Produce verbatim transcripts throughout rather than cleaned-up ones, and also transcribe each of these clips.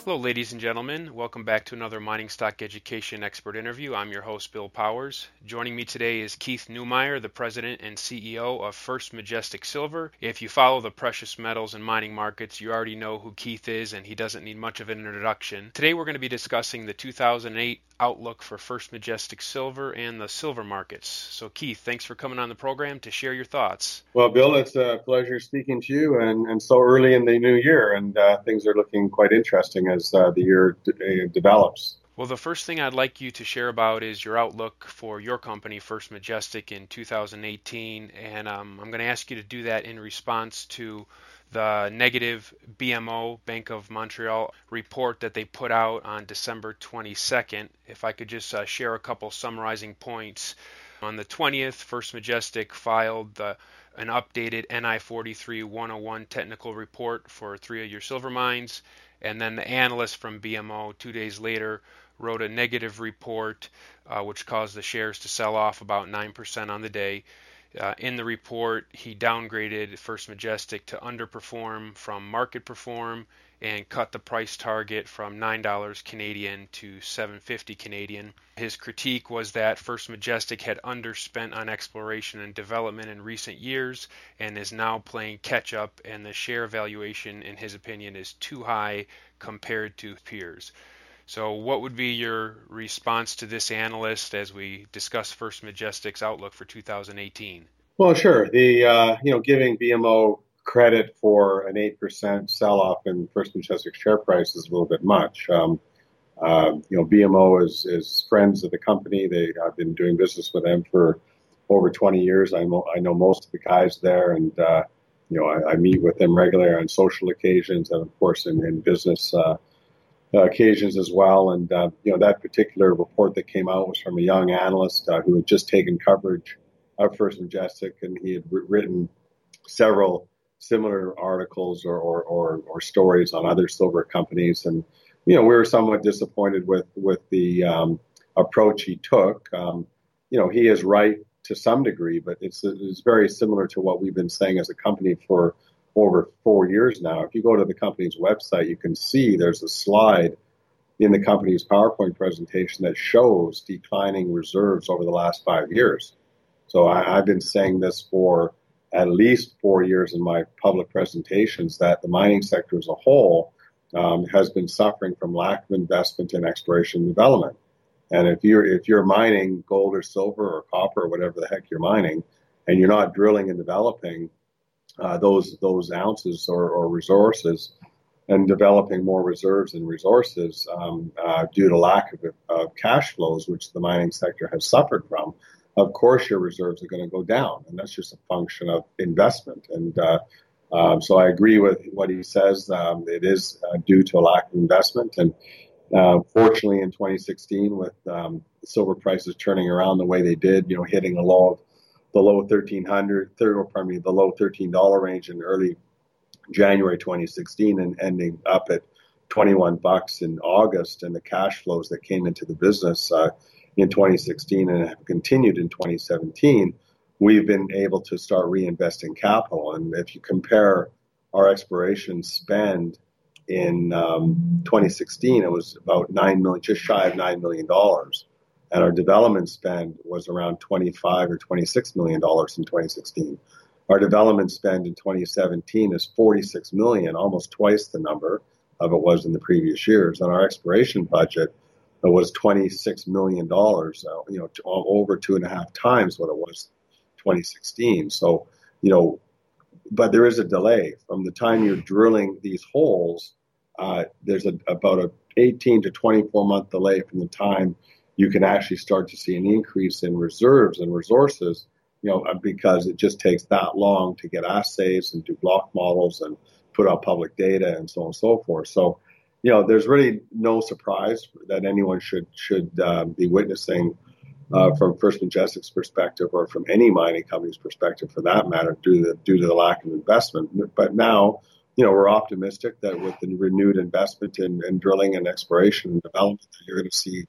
Hello, ladies and gentlemen. Welcome back to another Mining Stock Education Expert Interview. I'm your host, Bill Powers. Joining me today is Keith Neumeyer, the President and C E O of First Majestic Silver. If you follow the precious metals and mining markets, you already know who Keith is, and he doesn't need much of an introduction. Today we're going to be discussing the two thousand eight outlook for First Majestic Silver and the silver markets. So, Keith, thanks for coming on the program to share your thoughts. Well, Bill, it's a pleasure speaking to you, and, and so early in the new year, and uh, things are looking quite interesting as uh, the year d- develops. Well, the first thing I'd like you to share about is your outlook for your company, First Majestic, in two thousand eighteen, and um, I'm going to ask you to do that in response to the negative B M O, Bank of Montreal, report that they put out on December twenty-second. If I could just uh, share a couple summarizing points. On the twentieth, First Majestic filed the, an updated N I forty-three one oh one technical report for three of your silver mines, and then the analyst from B M O two days later wrote a negative report, uh, which caused the shares to sell off about nine percent on the day. Uh, in the report, he downgraded First Majestic to underperform from market perform and cut the price target from nine dollars Canadian to seven fifty Canadian. His critique was that First Majestic had underspent on exploration and development in recent years and is now playing catch up, and the share valuation, in his opinion, is too high compared to peers. So what would be your response to this analyst as we discuss First Majestic's outlook for two thousand eighteen? Well, sure. The uh, you know giving B M O credit for an eight percent sell-off in First Majestic share price is a little bit much. Um, uh, you know, B M O is is friends of the company. They I've been doing business with them for over twenty years. I know I know most of the guys there, and uh, you know I, I meet with them regularly on social occasions and of course in, in business Uh, Uh, occasions as well. And, uh, you know, that particular report that came out was from a young analyst uh, who had just taken coverage of First Majestic, and he had w- written several similar articles or, or, or, or stories on other silver companies. And, you know, we were somewhat disappointed with, with the um, approach he took. Um, you know, he is right to some degree, but it's, it's very similar to what we've been saying as a company for over four years now. If you go to the company's website, you can see there's a slide in the company's PowerPoint presentation that shows declining reserves over the last five years. So I, I've been saying this for at least four years in my public presentations that the mining sector as a whole um, has been suffering from lack of investment in exploration and development. And if you're if you're mining gold or silver or copper or whatever the heck you're mining, and you're not drilling and developing Uh, those those ounces or, or resources and developing more reserves and resources um, uh, due to lack of, of cash flows, which the mining sector has suffered from, of course your reserves are going to go down, and that's just a function of investment. And uh, um, so I agree with what he says. Um, it is uh, due to a lack of investment, and uh, fortunately in twenty sixteen, with um, silver prices turning around the way they did, you know, hitting a low of the low thirteen hundred, third, or pardon me, the low thirteen dollars range in early January twenty sixteen and ending up at twenty-one bucks in August, and the cash flows that came into the business uh, in twenty sixteen and have continued in twenty seventeen, we've been able to start reinvesting capital. And if you compare our exploration spend in um, twenty sixteen, it was about nine million, just shy of nine million dollars. And our development spend was around twenty-five or twenty-six million dollars in twenty sixteen. Our development spend in twenty seventeen is forty-six million, almost twice the number of it was in the previous years. And our exploration budget was twenty-six million dollars, uh, you know, over two and a half times what it was twenty sixteen. So, you know, but there is a delay from the time you're drilling these holes. Uh, there's a, about a eighteen to twenty-four month delay from the time you can actually start to see an increase in reserves and resources, you know, because it just takes that long to get assays and do block models and put out public data and so on and so forth. So, you know, there's really no surprise that anyone should should uh, be witnessing uh, from First Majestic's perspective, or from any mining company's perspective for that matter, due to, due to the lack of investment. But now, you know, we're optimistic that with the renewed investment in, in drilling and exploration and development, you're going to see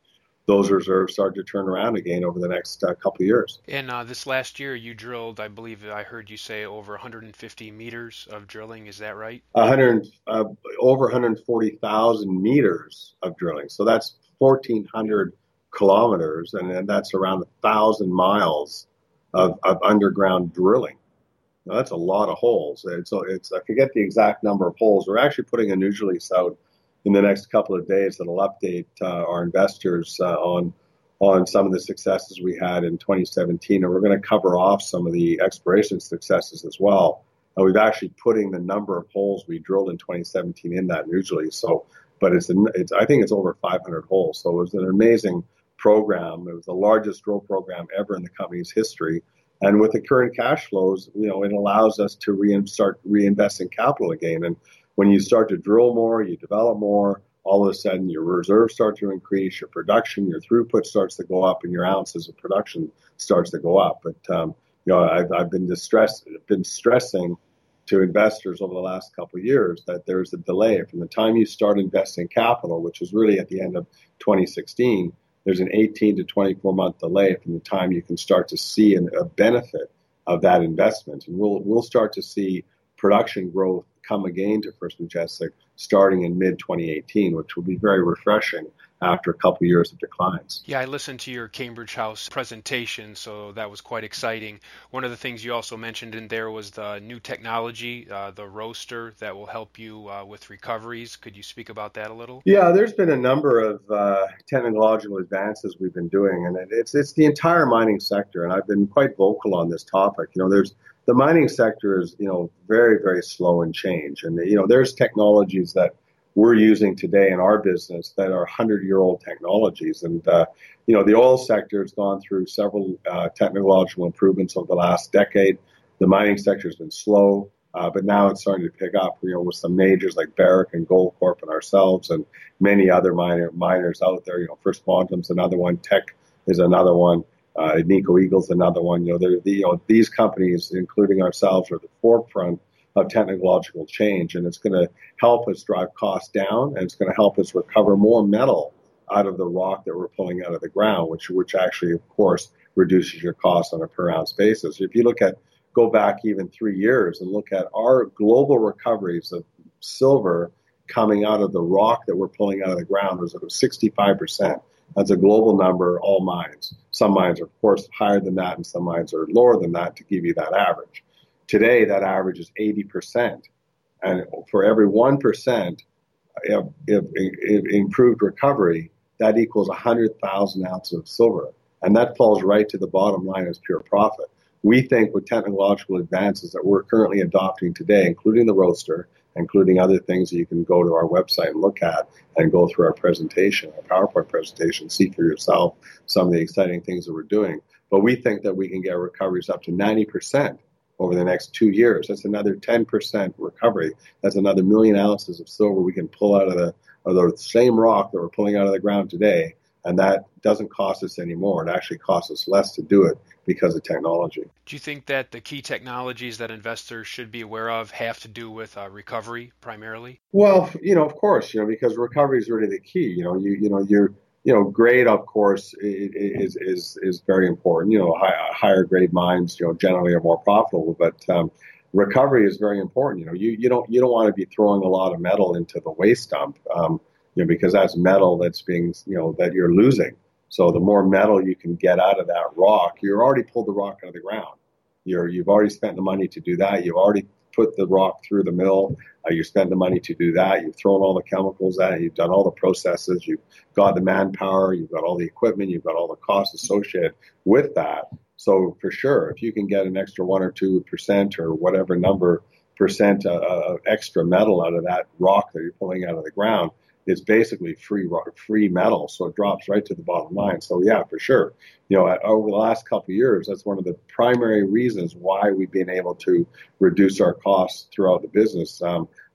those reserves start to turn around again over the next uh, couple of years. And uh, this last year, you drilled, I believe I heard you say, over one hundred fifty meters of drilling. Is that right? one hundred, uh, over one hundred forty thousand meters of drilling. So that's fourteen hundred kilometers, and, and that's around one thousand miles of, of underground drilling. Now, that's a lot of holes. It's, it's, I forget the exact number of holes. We're actually putting a news release out in the next couple of days that'll update uh, our investors uh, on on some of the successes we had in twenty seventeen, and we're going to cover off some of the exploration successes as well. And we've actually putting the number of holes we drilled in twenty seventeen in that news release. So, but it's, it's I think it's over five hundred holes. So it was an amazing program. It was the largest drill program ever in the company's history. And with the current cash flows, you know, it allows us to re- start reinvesting capital again. And when you start to drill more, you develop more, all of a sudden your reserves start to increase, your production, your throughput starts to go up, and your ounces of production starts to go up. But, um, you know, I've, I've been distressed, been stressing to investors over the last couple of years that there's a delay from the time you start investing capital, which was really at the end of twenty sixteen. There's an eighteen to twenty-four month delay from the time you can start to see an, a benefit of that investment. And we'll, we'll start to see production growth come again to First Majestic starting in mid twenty eighteen, which will be very refreshing after a couple of years of declines. Yeah, I listened to your Cambridge House presentation, so that was quite exciting. One of the things you also mentioned in there was the new technology, uh, the roaster that will help you uh, with recoveries. Could you speak about that a little? Yeah, there's been a number of uh, technological advances we've been doing, and it's it's the entire mining sector, and I've been quite vocal on this topic. You know, there's the mining sector is, you know, very, very slow in change. And, you know, there's technologies that we're using today in our business that are hundred-year-old technologies. And, uh, you know, the oil sector has gone through several uh, technological improvements over the last decade. The mining sector has been slow, uh, but now it's starting to pick up, you know, with some majors like Barrick and Goldcorp and ourselves and many other miner, miners out there. You know, First Quantum's another one, Teck is another one. Uh, Nico Eagle's another one. You know, they're, the, you know, these companies, including ourselves, are at the forefront of technological change, and it's going to help us drive costs down, and it's going to help us recover more metal out of the rock that we're pulling out of the ground, which which actually, of course, reduces your cost on a per ounce basis. If you look at, go back even three years and look at our global recoveries of silver coming out of the rock that we're pulling out of the ground, was about sixty-five percent. That's a global number, all mines. Some mines are, of course, higher than that, and some mines are lower than that to give you that average. Today, that average is eighty percent. And for every one percent of, of, of improved recovery, that equals one hundred thousand ounces of silver. And that falls right to the bottom line as pure profit. We think with technological advances that we're currently adopting today, including the roaster, including other things that you can go to our website and look at and go through our presentation, our PowerPoint presentation, see for yourself some of the exciting things that we're doing. But we think that we can get recoveries up to ninety percent over the next two years. That's another ten percent recovery. That's another million ounces of silver we can pull out of the, of the same rock that we're pulling out of the ground today. And that doesn't cost us any more. It actually costs us less to do it because of technology. Do you think that the key technologies that investors should be aware of have to do with uh, recovery primarily? Well, you know, of course, you know, because recovery is really the key. You know, you you know, you're, you know, grade, of course, is is is very important. You know, high, higher grade mines, you know, generally are more profitable, but um, recovery is very important. You know, you you don't you don't want to be throwing a lot of metal into the waste dump. Um, You know, because that's metal that's being, you know, that you're losing. So the more metal you can get out of that rock, you've already pulled the rock out of the ground. You're, you've already spent the money to do that. You've already put the rock through the mill. Uh, you spent the money to do that. You've thrown all the chemicals at it. You've done all the processes. You've got the manpower. You've got all the equipment. You've got all the costs associated with that. So for sure, if you can get an extra one or two percent or whatever number percent uh, of extra metal out of that rock that you're pulling out of the ground, it's basically free free metal, so it drops right to the bottom line. So yeah, for sure. You know, over the last couple of years, that's one of the primary reasons why we've been able to reduce our costs throughout the business. Um,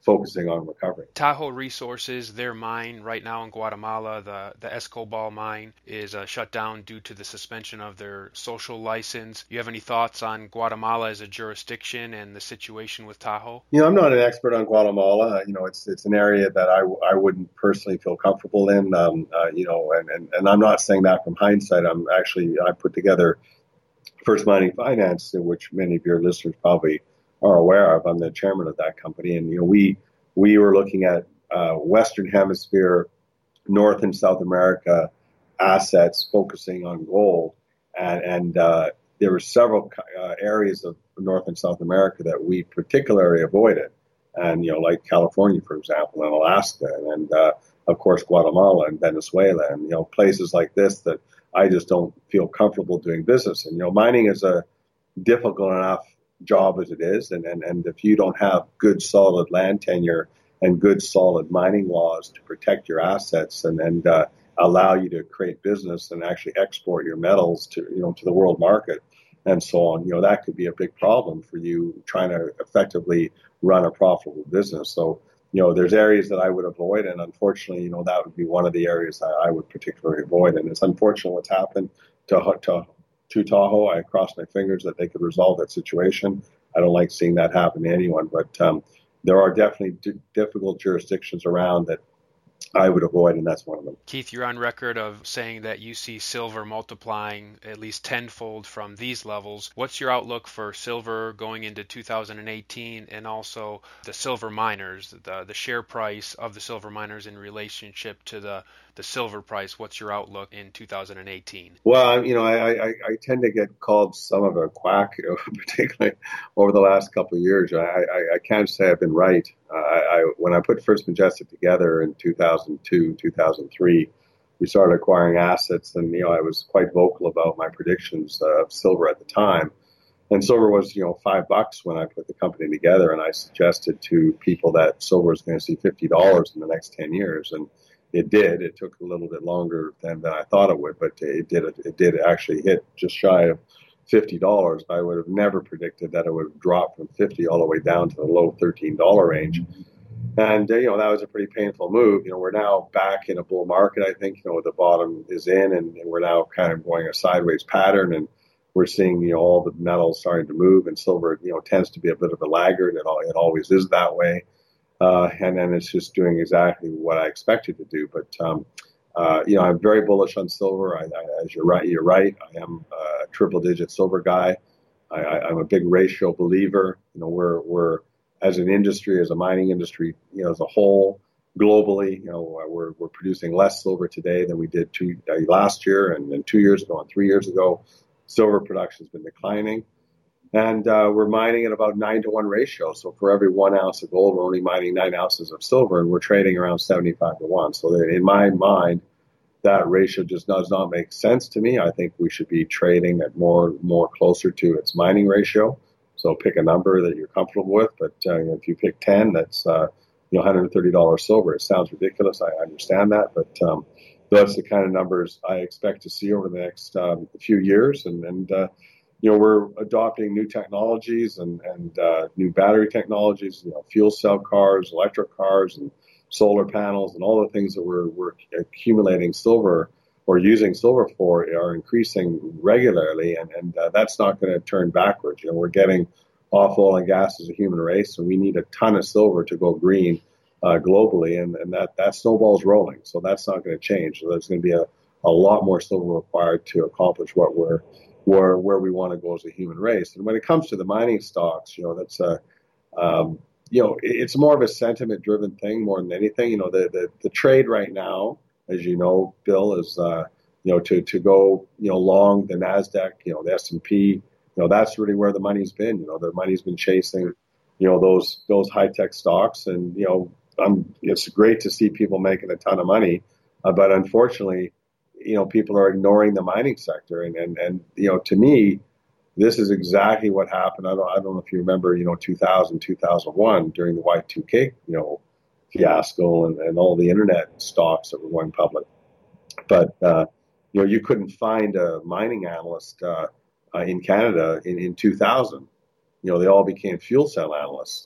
focusing on recovery. Tahoe Resources, their mine right now in Guatemala, the, the Escobal mine, is uh, shut down due to the suspension of their social license. You have any thoughts on Guatemala as a jurisdiction and the situation with Tahoe? You know, I'm not an expert on Guatemala. You know, it's it's an area that I, I wouldn't personally feel comfortable in. Um, uh, you know, and, and, and I'm not saying that from hindsight. I'm actually, I put together First Mining Finance, which many of your listeners probably are aware of. I'm the chairman of that company. And, you know, we we were looking at uh, Western Hemisphere, North and South America assets focusing on gold. And, and uh, there were several uh, areas of North and South America that we particularly avoided. And, you know, like California, for example, and Alaska, and, uh, of course, Guatemala and Venezuela, and, you know, places like this that I just don't feel comfortable doing business. And, you know, mining is a difficult enough job as it is. And, and, and if you don't have good, solid land tenure and good, solid mining laws to protect your assets and, and uh, allow you to create business and actually export your metals to, you know, to the world market and so on, you know, that could be a big problem for you trying to effectively run a profitable business. So, you know, there's areas that I would avoid, and unfortunately, you know, that would be one of the areas I, I would particularly avoid. And it's unfortunate what's happened to, to, to Tahoe. I cross my fingers that they could resolve that situation. I don't like seeing that happen to anyone, but um, there are definitely d- difficult jurisdictions around that I would avoid, and that's one of them. Keith, you're on record of saying that you see silver multiplying at least tenfold from these levels. What's your outlook for silver going into two thousand eighteen, and also the silver miners, the the share price of the silver miners in relationship to the, the silver price? What's your outlook in two thousand eighteen? Well, you know, I, I, I tend to get called some of a quack, you know, particularly over the last couple of years. I, I, I can't say I've been right. Uh, I, I, when I put First Majestic together in two thousand two, two thousand three, we started acquiring assets, and, you know, I was quite vocal about my predictions uh, of silver at the time. And silver was, you know, five bucks when I put the company together, and I suggested to people that silver was going to see fifty dollars in the next ten years. And it did. It took a little bit longer than, than I thought it would, but it did. It did actually hit just shy of fifty dollars. I would have never predicted that it would drop from fifty all the way down to the low thirteen dollars range. And, uh, you know, that was a pretty painful move. You know, we're now back in a bull market, I think. You know, the bottom is in, and, and we're now kind of going a sideways pattern, and we're seeing, you know, all the metals starting to move, and silver, you know, tends to be a bit of a laggard. It, all, it always is that way. Uh, and then it's just doing exactly what I expected to do. But, um, uh, you know, I'm very bullish on silver. I, I, as you're right, you're right. I am a triple-digit silver guy. I, I, I'm a big ratio believer. You know, we're we're as an industry, as a mining industry, you know, as a whole, globally, you know, we're we're producing less silver today than we did two, uh, last year, and then two years ago, and three years ago. Silver production has been declining. And uh, we're mining at about nine to one ratio. So for every one ounce of gold, we're only mining nine ounces of silver, and we're trading around seventy-five to one. So that in my mind, that ratio just does not make sense to me. I think we should be trading at more more closer to its mining ratio. So pick a number that you're comfortable with. But uh, if you pick ten, that's uh, you know one hundred thirty dollars silver. It sounds ridiculous. I understand that, but um, that's the kind of numbers I expect to see over the next um, few years. And and uh, You know, we're adopting new technologies and, and uh, new battery technologies, you know, fuel cell cars, electric cars, and solar panels, and all the things that we're, we're accumulating silver or using silver for are increasing regularly, and, and uh, that's not going to turn backwards. You know, we're getting off oil and gas as a human race, and we need a ton of silver to go green uh, globally, and, and that, that snowball's rolling, so that's not going to change. So there's going to be a, a lot more silver required to accomplish what we're where where we want to go as a human race. And when it comes to the mining stocks, you know, that's a, um, you know, it's more of a sentiment-driven thing more than anything. You know, the, the, the trade right now, as you know, Bill, is, uh, you know, to, to go, you know, long the NASDAQ, you know, the S and P, you know, that's really where the money's been. You know, the money's been chasing, you know, those those high-tech stocks. And, you know, I'm, it's great to see people making a ton of money, uh, but unfortunately, you know, people are ignoring the mining sector. And, and, and, you know, to me, this is exactly what happened. I don't, I don't know if you remember, you know, two thousand, two thousand one during the Y two K, you know, fiasco and, and all the internet stocks that were going public. But, uh, you know, you couldn't find a mining analyst uh, uh, in Canada in, in two thousand. You know, they all became fuel cell analysts.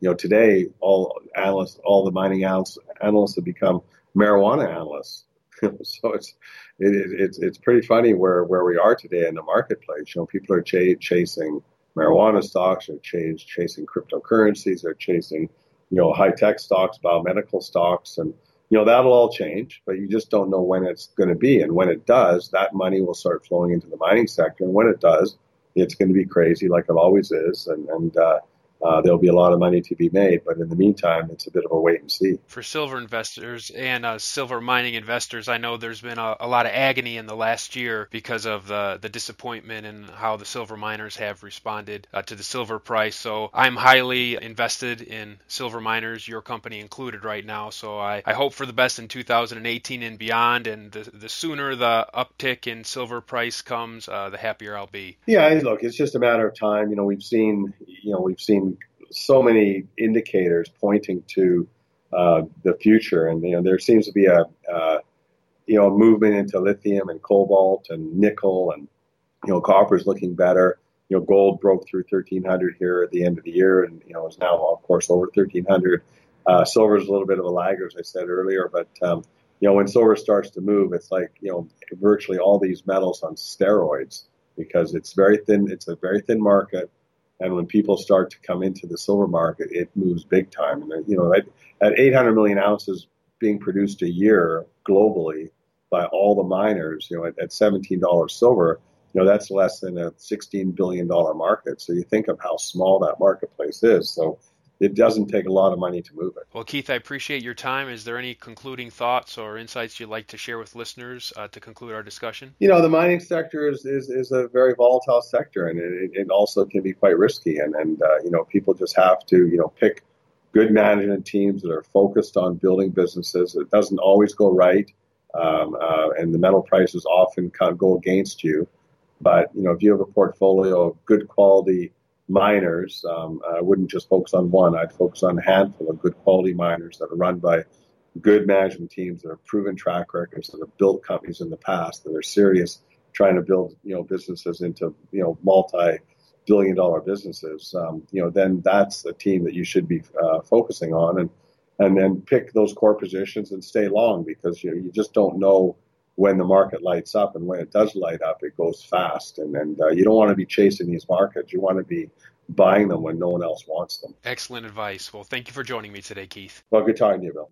you know, today all analysts, all the mining analysts, analysts have become marijuana analysts. So it's it, it's it's pretty funny where, where we are today in the marketplace. You know, people are ch- chasing marijuana stocks, they're ch- chasing cryptocurrencies, they're chasing, you know, high tech stocks, biomedical stocks, and you know that'll all change. But you just don't know when it's going to be, and when it does, that money will start flowing into the mining sector. And when it does, it's going to be crazy, like it always is, and and uh, Uh, there'll be a lot of money to be made, but in the meantime, it's a bit of a wait and see. For silver investors and uh, silver mining investors, I know there's been a, a lot of agony in the last year because of the, the disappointment and how the silver miners have responded uh, to the silver price. So I'm highly invested in silver miners, your company included right now. So I, I hope for the best in two thousand eighteen and beyond. And the, the sooner the uptick in silver price comes, uh, the happier I'll be. Yeah, look, it's just a matter of time. You know, we've seen, you know, we've seen so many indicators pointing to uh, the future, and you know there seems to be a uh, you know movement into lithium and cobalt and nickel, and you know copper's looking better. You know gold broke through thirteen hundred here at the end of the year, and you know is now of course over thirteen hundred. Uh, silver is a little bit of a lagger, as I said earlier, but um, you know when silver starts to move, it's like you know virtually all these metals on steroids because it's very thin. It's a very thin market. And when people start to come into the silver market, it moves big time. And, you know, at, at eight hundred million ounces being produced a year globally by all the miners, you know, at, at seventeen dollars silver, you know, that's less than a sixteen billion dollars market. So you think of how small that marketplace is. So it doesn't take a lot of money to move it. Well, Keith, I appreciate your time. Is there any concluding thoughts or insights you'd like to share with listeners uh, to conclude our discussion? You know, the mining sector is, is, is a very volatile sector, and it, it also can be quite risky. And, and uh, you know, people just have to, you know, pick good management teams that are focused on building businesses. It doesn't always go right, um, uh, and the metal prices often can go against you. But, you know, if you have a portfolio of good quality miners, um, I wouldn't just focus on one. I'd focus on a handful of good quality miners that are run by good management teams that have proven track records, that have built companies in the past, that are serious trying to build, you know, businesses into, you know, multi-billion dollar businesses. Um, you know, then that's a team that you should be uh, focusing on, and and then pick those core positions and stay long, because you know, you just don't know when the market lights up, and when it does light up, it goes fast. And, and uh, you don't want to be chasing these markets. You want to be buying them when no one else wants them. Excellent advice. Well, thank you for joining me today, Keith. Well, good talking to you, Bill.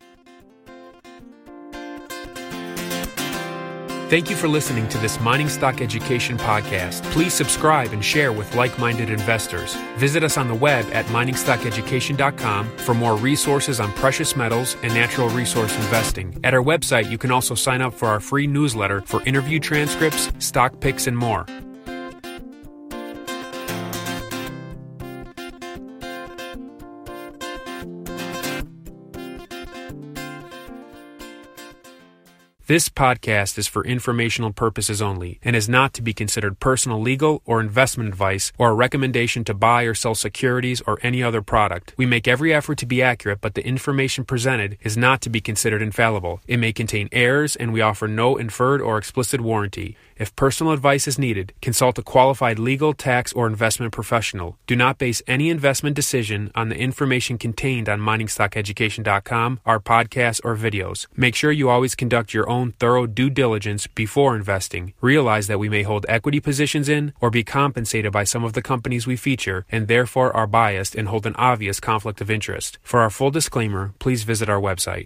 Thank you for listening to this Mining Stock Education podcast. Please subscribe and share with like-minded investors. Visit us on the web at mining stock education dot com for more resources on precious metals and natural resource investing. At our website, you can also sign up for our free newsletter for interview transcripts, stock picks, and more. This podcast is for informational purposes only and is not to be considered personal legal or investment advice or a recommendation to buy or sell securities or any other product. We make every effort to be accurate, but the information presented is not to be considered infallible. It may contain errors, and we offer no inferred or explicit warranty. If personal advice is needed, consult a qualified legal, tax, or investment professional. Do not base any investment decision on the information contained on mining stock education dot com, our podcasts, or videos. Make sure you always conduct your own thorough due diligence before investing. Realize that we may hold equity positions in or be compensated by some of the companies we feature, and therefore are biased and hold an obvious conflict of interest. For our full disclaimer, please visit our website.